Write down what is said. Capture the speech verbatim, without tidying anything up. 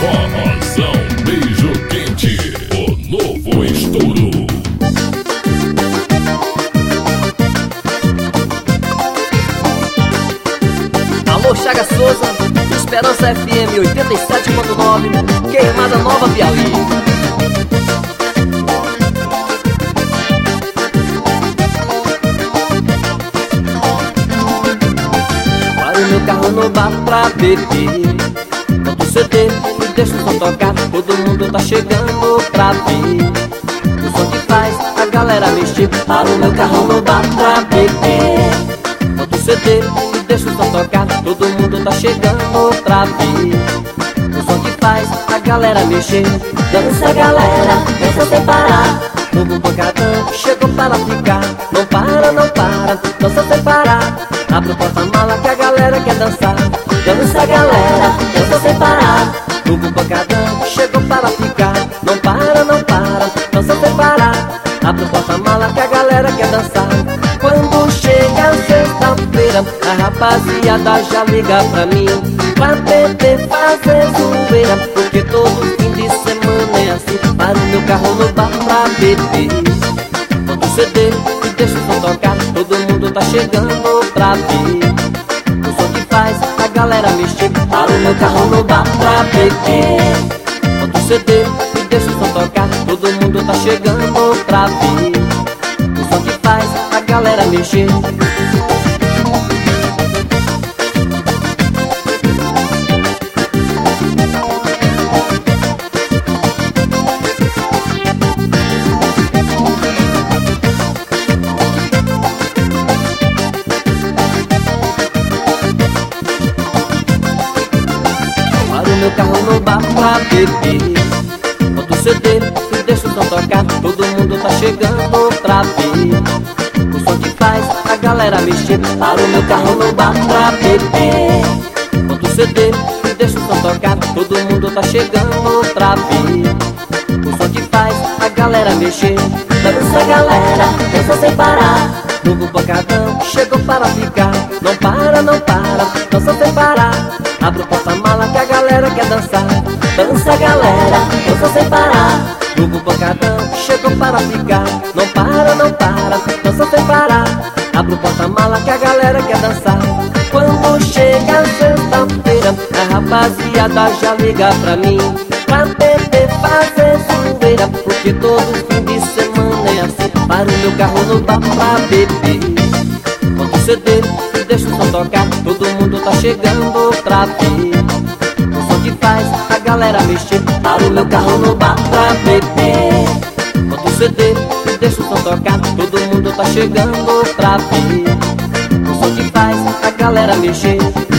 Forrozão Beijo Quente, o novo estouro. Alô, Chaga Souza, Esperança F M oitenta e sete ponto nove, Queimada Nova, Piauí. Para o meu carro no bar pra beber, bota o C D e deixa o som tocar. Todo mundo tá chegando pra ver o som que faz a galera mexer. Para o meu carro no bar pra beber, bota o C D e deixa o som tocar. Todo mundo tá chegando pra ver o som que faz a galera mexer. Dança, galera, dança sem parar. Novo pancadão chegou para ficar. Não para, não para, dança sem parar. Abre o porta-mala que a galera quer dançar. Dança, galera, dança sem parar. Novo pancadão chegou para ficar. Não para, não para, dança sem parar. Abre o porta-mala que a galera quer dançar. Quando chega a sexta-feira, a rapaziada já liga pra mim, pra beber, fazer zoeira, porque todo fim de semana é assim. Para o meu carro no bar pra beber, bota o C D e deixa o som tocar. Todo mundo tá chegando pra ver o som que faz a galera mexer. Para o meu carro no bar pra beber, bota o C D e deixa o som tocar. Todo mundo tá chegando pra ver o som que faz a galera mexer. Para o meu carro no bar pra beber, bota o C D e deixa o som tocar. Todo mundo tá chegando pra ver o som que faz a galera mexer. Para o meu carro no bar pra beber, bota o C D e deixa o som tocar. Todo mundo tá chegando pra ver o som que faz a galera mexer. Dança, galera, dança sem parar. Novo pancadão chegou para ficar. Não para, não para, dança sem parar. Abre o porta-mala que a galera quer dançar. Dança, galera, dança sem parar. Novo pancadão chegou para ficar. Não para, não para, dança sem parar. Abre o porta-mala que a galera quer dançar. Quando chega a sexta-feira, a rapaziada já liga pra mim, pra beber, fazer zoeira, porque todo fim de semana é assim. Para o meu carro no bar pra beber, bota o C D e deixa o som tocar. Todo mundo tá chegando pra ver o som que faz a galera mexer. Para o meu carro no bar pra beber, bota o C D e deixa o som tocar. Todo mundo tá chegando pra ver o som que faz a galera mexer.